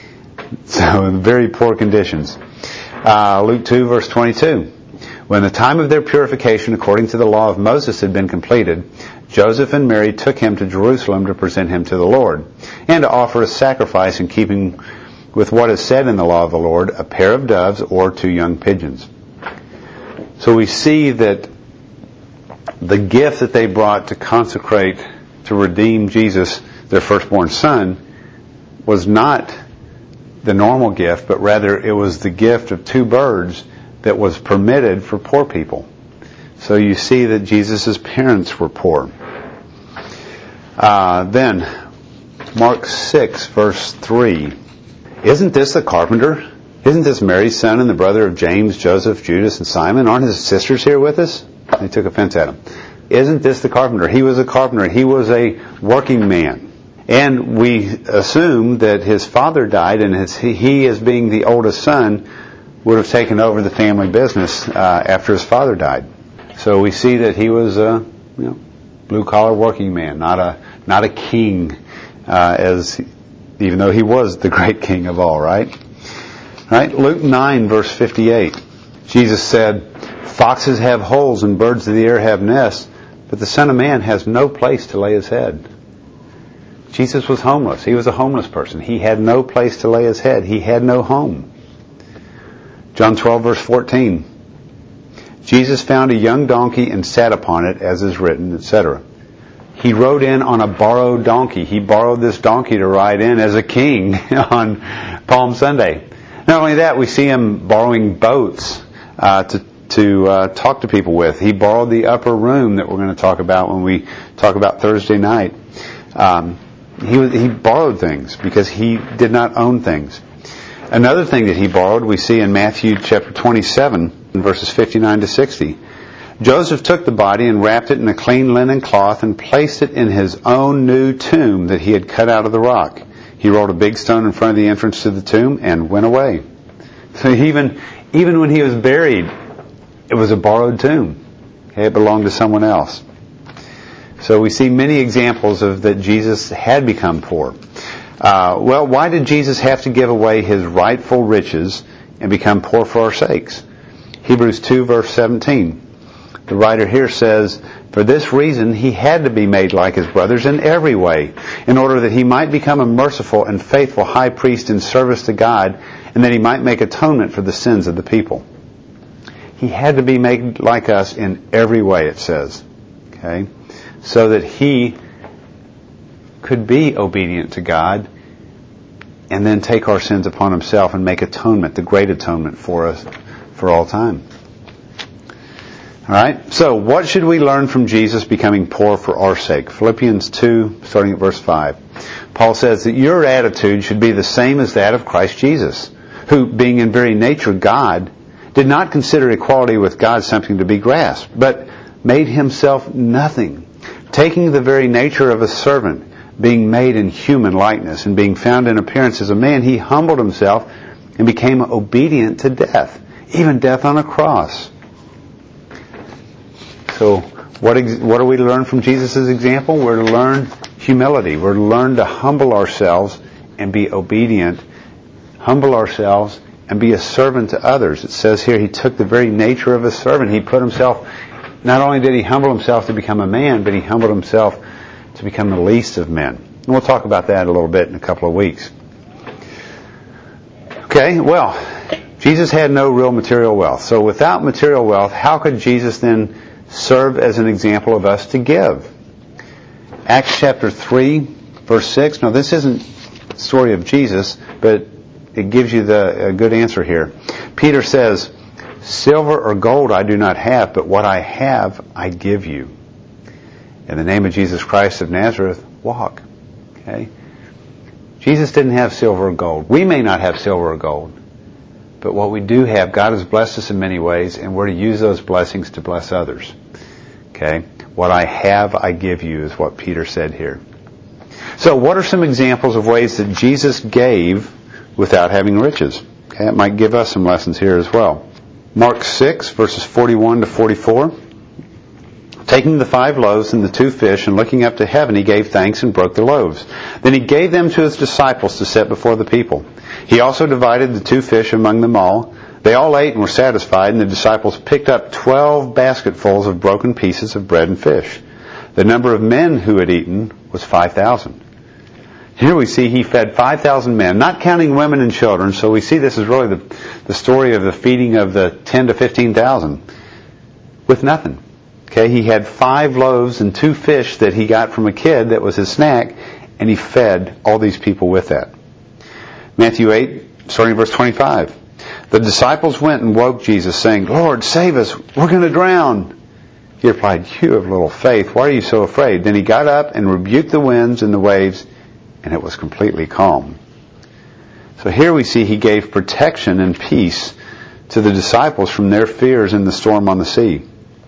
so in very poor conditions. Uh, Luke two, verse twenty-two. When the time of their purification according to the law of Moses had been completed, Joseph and Mary took him to Jerusalem to present him to the Lord, and to offer a sacrifice in keeping with what is said in the law of the Lord, a pair of doves or two young pigeons. So we see that the gift that they brought to consecrate, to redeem Jesus, their firstborn son, was not the normal gift, but rather it was the gift of two birds that was permitted for poor people. So you see that Jesus' parents were poor. Uh, then, Mark six, verse three. Isn't this the carpenter? Isn't this Mary's son and the brother of James, Joseph, Judas, and Simon? Aren't his sisters here with us? They took offense at him. Isn't this the carpenter? He was a carpenter. He was a working man. And we assume that his father died, and his, he, as being the oldest son, would have taken over the family business uh, after his father died. So we see that he was a you know, blue-collar working man, not a not a king, uh, as even though he was the great king of all, right? Right? Luke nine, verse fifty-eight. Jesus said, "Foxes have holes and birds of the air have nests, but the Son of Man has no place to lay His head." Jesus was homeless. He was a homeless person. He had no place to lay His head. He had no home. John twelve, verse fourteen. Jesus found a young donkey and sat upon it, as is written, et cetera. He rode in on a borrowed donkey. He borrowed this donkey to ride in as a king on Palm Sunday. Not only that, we see Him borrowing boats uh, to to uh, talk to people with. He borrowed the upper room that we're going to talk about when we talk about Thursday night. Um, he was, he borrowed things because He did not own things. Another thing that He borrowed we see in Matthew chapter twenty-seven, verses fifty-nine to sixty. Joseph took the body and wrapped it in a clean linen cloth and placed it in his own new tomb that he had cut out of the rock. He rolled a big stone in front of the entrance to the tomb and went away. So even, even when he was buried, it was a borrowed tomb. Okay, it belonged to someone else. So we see many examples of that Jesus had become poor. Uh, well, why did Jesus have to give away His rightful riches and become poor for our sakes? Hebrews two, verse seventeen. The writer here says, "For this reason He had to be made like His brothers in every way, in order that He might become a merciful and faithful high priest in service to God, and that He might make atonement for the sins of the people." He had to be made like us in every way, it says. Okay? so that He could be obedient to God and then take our sins upon Himself and make atonement, the great atonement for us for all time. All right? So, what should we learn from Jesus becoming poor for our sake? Philippians two, starting at verse five. Paul says that your attitude should be the same as that of Christ Jesus, who, being in very nature God, did not consider equality with God something to be grasped, but made Himself nothing, taking the very nature of a servant, being made in human likeness, and being found in appearance as a man, He humbled Himself and became obedient to death, even death on a cross. So, what ex- what do we learn from Jesus' example? We're to learn humility. We're to learn to humble ourselves and be obedient. Humble ourselves and be a servant to others. It says here He took the very nature of a servant. He put Himself, not only did He humble Himself to become a man, but He humbled Himself to become the least of men. And we'll talk about that a little bit in a couple of weeks. Okay, well, Jesus had no real material wealth. So without material wealth, how could Jesus then serve as an example of us to give? Acts chapter three, verse six. Now this isn't the story of Jesus, but it gives you the a good answer here. Peter says, silver or gold I do not have, but what I have I give you. In the name of Jesus Christ of Nazareth, walk. Okay? Jesus didn't have silver or gold. We may not have silver or gold. But what we do have, God has blessed us in many ways, and we're to use those blessings to bless others. Okay? What I have, I give you, is what Peter said here. So what are some examples of ways that Jesus gave without having riches? Okay, that might give us some lessons here as well. Mark six, verses forty-one to forty-four. Taking the five loaves and the two fish, and looking up to heaven, He gave thanks and broke the loaves. Then He gave them to His disciples to set before the people. He also divided the two fish among them all. They all ate and were satisfied, and the disciples picked up twelve basketfuls of broken pieces of bread and fish. The number of men who had eaten was five thousand. Here we see He fed five thousand men, not counting women and children, so we see this is really the, the story of the feeding of the ten to fifteen thousand with nothing. Okay, He had five loaves and two fish that He got from a kid that was His snack, and He fed all these people with that. Matthew eight, starting verse twenty-five. The disciples went and woke Jesus, saying, Lord, save us, we're going to drown. He replied, you have little faith, why are you so afraid? Then He got up and rebuked the winds and the waves, and it was completely calm. So here we see He gave protection and peace to the disciples from their fears in the storm on the sea.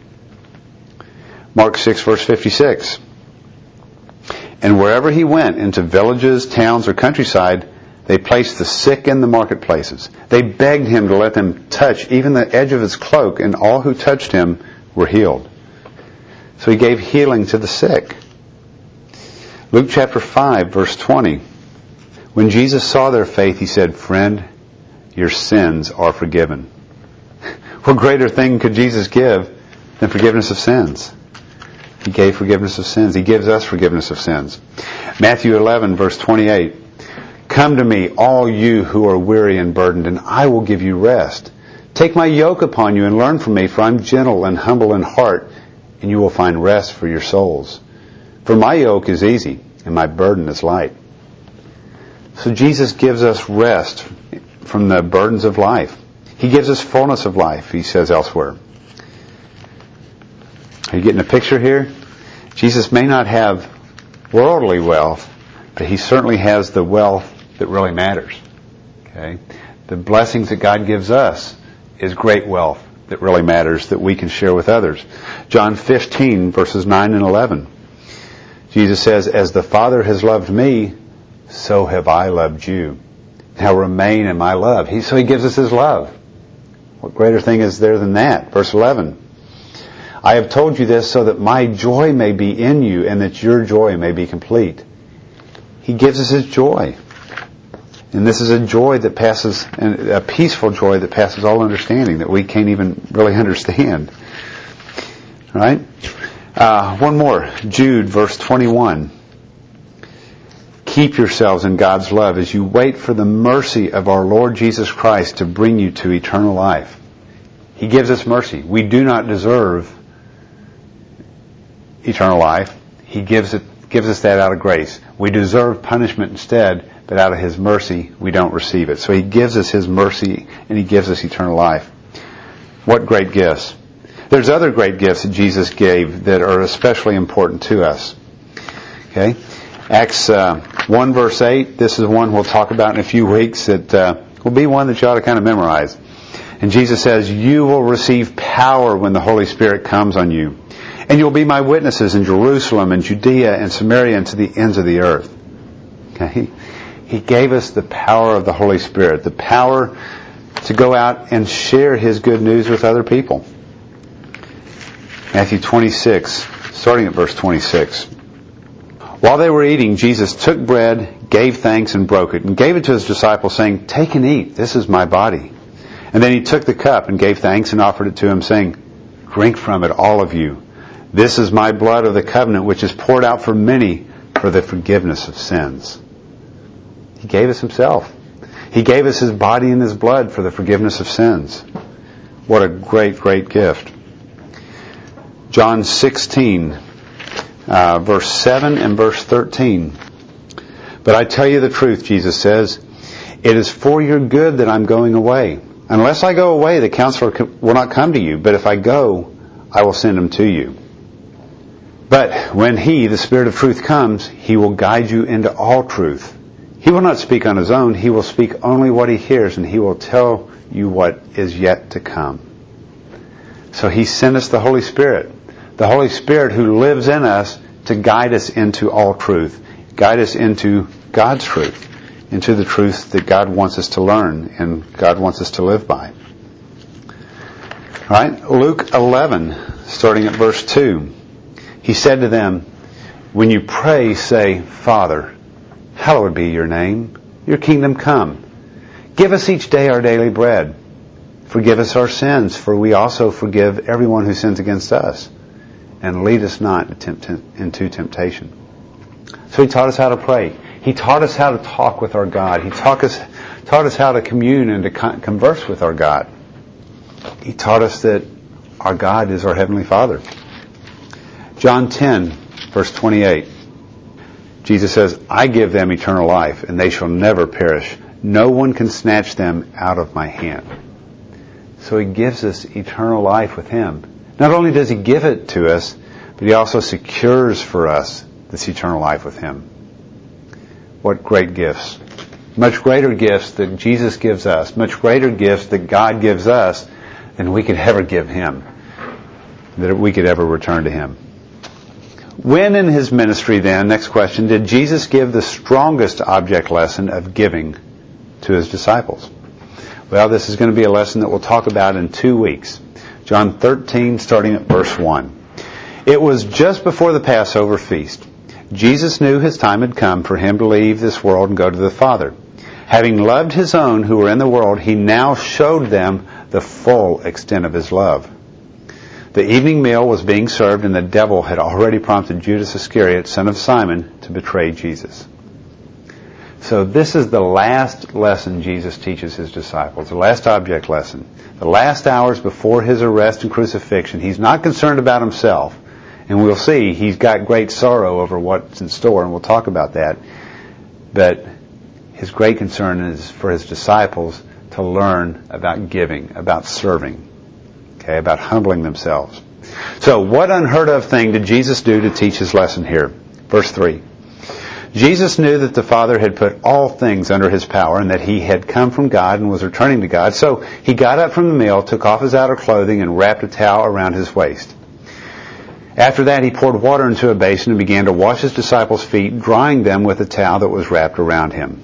Mark six, verse fifty-six. And wherever He went, into villages, towns, or countryside, they placed the sick in the marketplaces. They begged Him to let them touch even the edge of His cloak, and all who touched Him were healed. So He gave healing to the sick. Luke chapter five, verse twenty. When Jesus saw their faith, He said, friend, your sins are forgiven. What greater thing could Jesus give than forgiveness of sins? He gave forgiveness of sins. He gives us forgiveness of sins. Matthew eleven, verse twenty-eight. Come to me, all you who are weary and burdened, and I will give you rest. Take my yoke upon you and learn from me, for I'm gentle and humble in heart, and you will find rest for your souls. For my yoke is easy, and my burden is light. So Jesus gives us rest from the burdens of life. He gives us fullness of life, He says elsewhere. Are you getting a picture here? Jesus may not have worldly wealth, but He certainly has the wealth that really matters. Okay? The blessings that God gives us is great wealth that really matters, that we can share with others. John fifteen, verses nine and eleven. Jesus says, as the Father has loved me, so have I loved you. Now remain in my love. He, so He gives us His love. What greater thing is there than that? Verse eleven. I have told you this so that my joy may be in you and that your joy may be complete. He gives us His joy. And this is a joy that passes, a peaceful joy that passes all understanding, that we can't even really understand. All right? Uh, one more. Jude, verse twenty-one. Keep yourselves in God's love as you wait for the mercy of our Lord Jesus Christ to bring you to eternal life. He gives us mercy. We do not deserve eternal life. He gives it, gives us that out of grace. We deserve punishment instead, but out of His mercy, we don't receive it. So He gives us His mercy, and He gives us eternal life. What great gifts. There's other great gifts that Jesus gave that are especially important to us. Okay? Acts uh, one verse eight, this is one we'll talk about in a few weeks that uh, will be one that you ought to kind of memorize. And Jesus says, you will receive power when the Holy Spirit comes on you. And you'll be my witnesses in Jerusalem and Judea and Samaria and to the ends of the earth. Okay? He, he gave us the power of the Holy Spirit, the power to go out and share His good news with other people. Matthew twenty-six, starting at verse twenty-six. While they were eating, Jesus took bread, gave thanks, and broke it, and gave it to His disciples, saying, take and eat, this is my body. And then He took the cup and gave thanks and offered it to them, saying, drink from it, all of you. This is my blood of the covenant, which is poured out for many for the forgiveness of sins. He gave us Himself. He gave us His body and His blood for the forgiveness of sins. What a great, great gift. John sixteen, uh, verse seven and verse thirteen. But I tell you the truth, Jesus says, it is for your good that I'm going away. Unless I go away, the Counselor will not come to you. But if I go, I will send Him to you. But when He, the Spirit of truth, comes, He will guide you into all truth. He will not speak on His own. He will speak only what He hears, and He will tell you what is yet to come. So He sent us the Holy Spirit. The Holy Spirit who lives in us to guide us into all truth. Guide us into God's truth. Into the truth that God wants us to learn and God wants us to live by. All right, Luke eleven, starting at verse two. He said to them, when you pray, say, Father, hallowed be your name. Your kingdom come. Give us each day our daily bread. Forgive us our sins, for we also forgive everyone who sins against us. And lead us not into temptation. So He taught us how to pray. He taught us how to talk with our God. He taught us, taught us how to commune and to converse with our God. He taught us that our God is our Heavenly Father. John ten, verse twenty-eight. Jesus says, I give them eternal life, and they shall never perish. No one can snatch them out of my hand. So He gives us eternal life with Him. Not only does He give it to us, but He also secures for us this eternal life with Him. What great gifts. Much greater gifts that Jesus gives us. Much greater gifts that God gives us than we could ever give Him. That we could ever return to Him. When in His ministry then, next question, did Jesus give the strongest object lesson of giving to His disciples? Well, this is going to be a lesson that we'll talk about in two weeks. John thirteen, starting at verse one. It was just before the Passover feast. Jesus knew His time had come for Him to leave this world and go to the Father. Having loved His own who were in the world, He now showed them the full extent of His love. The evening meal was being served, and the devil had already prompted Judas Iscariot, son of Simon, to betray Jesus. So this is the last lesson Jesus teaches His disciples, the last object lesson. The last hours before His arrest and crucifixion. He's not concerned about Himself. And we'll see He's got great sorrow over what's in store, and we'll talk about that. But His great concern is for His disciples to learn about giving, about serving, okay, about humbling themselves. So what unheard of thing did Jesus do to teach His lesson here? Verse three. Jesus knew that the Father had put all things under His power and that He had come from God and was returning to God. So He got up from the meal, took off His outer clothing, and wrapped a towel around His waist. After that, He poured water into a basin and began to wash His disciples' feet, drying them with a towel that was wrapped around Him.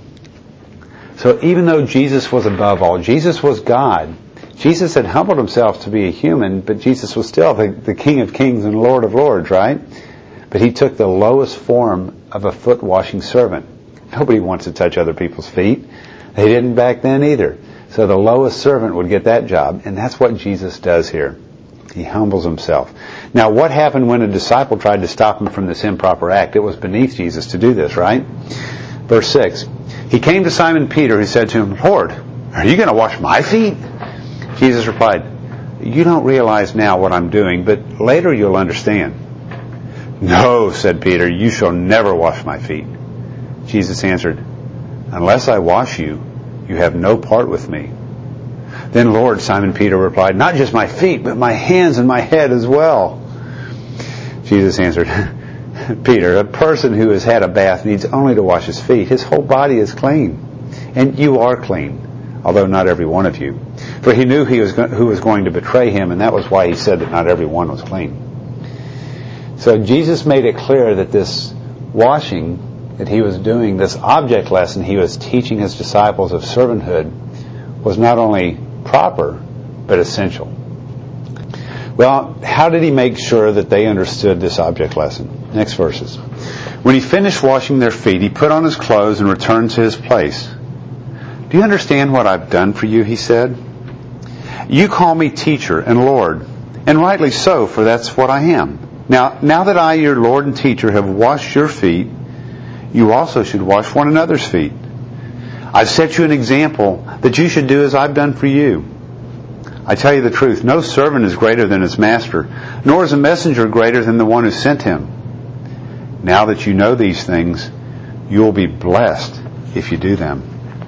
So even though Jesus was above all, Jesus was God. Jesus had humbled Himself to be a human, but Jesus was still the, the King of Kings and Lord of Lords, right? But He took the lowest form of a foot-washing servant. Nobody wants to touch other people's feet. They didn't back then either. So the lowest servant would get that job, and that's what Jesus does here. He humbles Himself. Now, what happened when a disciple tried to stop Him from this improper act? It was beneath Jesus to do this, right? Verse six. He came to Simon Peter, who said to Him, Lord, are you going to wash my feet? Jesus replied, you don't realize now what I'm doing, but later you'll understand. "No," said Peter, "you shall never wash my feet." Jesus answered, "Unless I wash you, you have no part with me." "Then, Lord," Simon Peter replied, "not just my feet, but my hands and my head as well." Jesus answered, "Peter, a person who has had a bath needs only to wash his feet. His whole body is clean. And you are clean, although not every one of you." For he knew he was go- who was going to betray him, and that was why he said that not every one was clean. So Jesus made it clear that this washing that he was doing, this object lesson he was teaching his disciples of servanthood, was not only proper, but essential. Well, how did he make sure that they understood this object lesson? Next verses. "When he finished washing their feet, he put on his clothes and returned to his place. 'Do you understand what I've done for you?' he said. 'You call me teacher and Lord, and rightly so, for that's what I am. Now, now that I, your Lord and teacher, have washed your feet, you also should wash one another's feet. I've set you an example that you should do as I've done for you. I tell you the truth, no servant is greater than his master, nor is a messenger greater than the one who sent him. Now that you know these things, you will be blessed if you do them.'"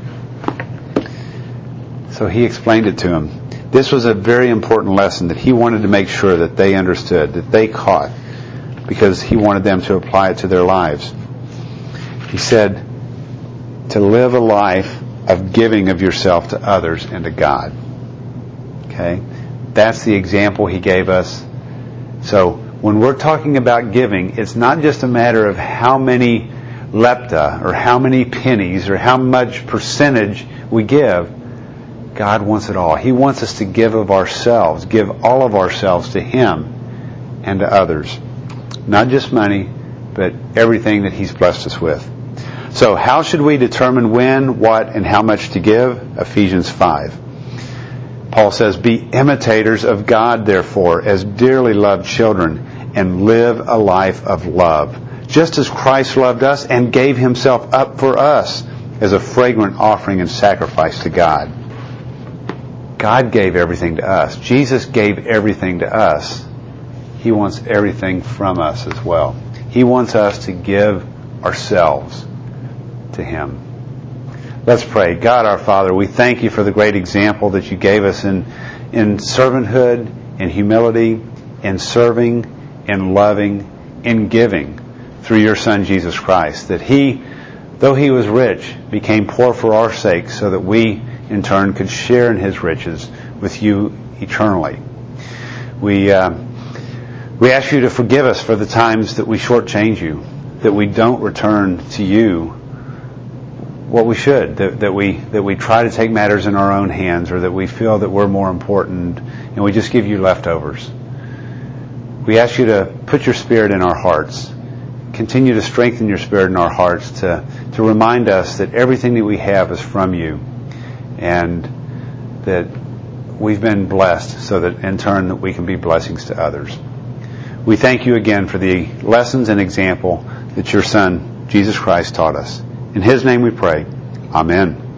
So he explained it to them. This was a very important lesson that he wanted to make sure that they understood, that they caught, because he wanted them to apply it to their lives. He said to live a life of giving of yourself to others and to God. Okay? That's the example he gave us. So when we're talking about giving, it's not just a matter of how many lepta or how many pennies or how much percentage we give. God wants it all. He wants us to give of ourselves, give all of ourselves to Him and to others. Not just money, but everything that He's blessed us with. So how should we determine when, what, and how much to give? Ephesians five. Paul says, "Be imitators of God, therefore, as dearly loved children, and live a life of love, just as Christ loved us and gave Himself up for us as a fragrant offering and sacrifice to God." God gave everything to us. Jesus gave everything to us. He wants everything from us as well. He wants us to give ourselves to Him. Let's pray. God our Father, we thank You for the great example that You gave us in, in servanthood, in humility, in serving, in loving, in giving through Your Son Jesus Christ. That He, though He was rich, became poor for our sake so that we in turn could share in His riches with You eternally. We uh, we ask You to forgive us for the times that we shortchange You, that we don't return to You what we should, that, that we that we try to take matters in our own hands, or that we feel that we're more important and we just give You leftovers. We ask You to put Your Spirit in our hearts. Continue to strengthen Your Spirit in our hearts to, to remind us that everything that we have is from You, and that we've been blessed so that in turn that we can be blessings to others. We thank You again for the lessons and example that Your Son, Jesus Christ, taught us. In His name we pray. Amen.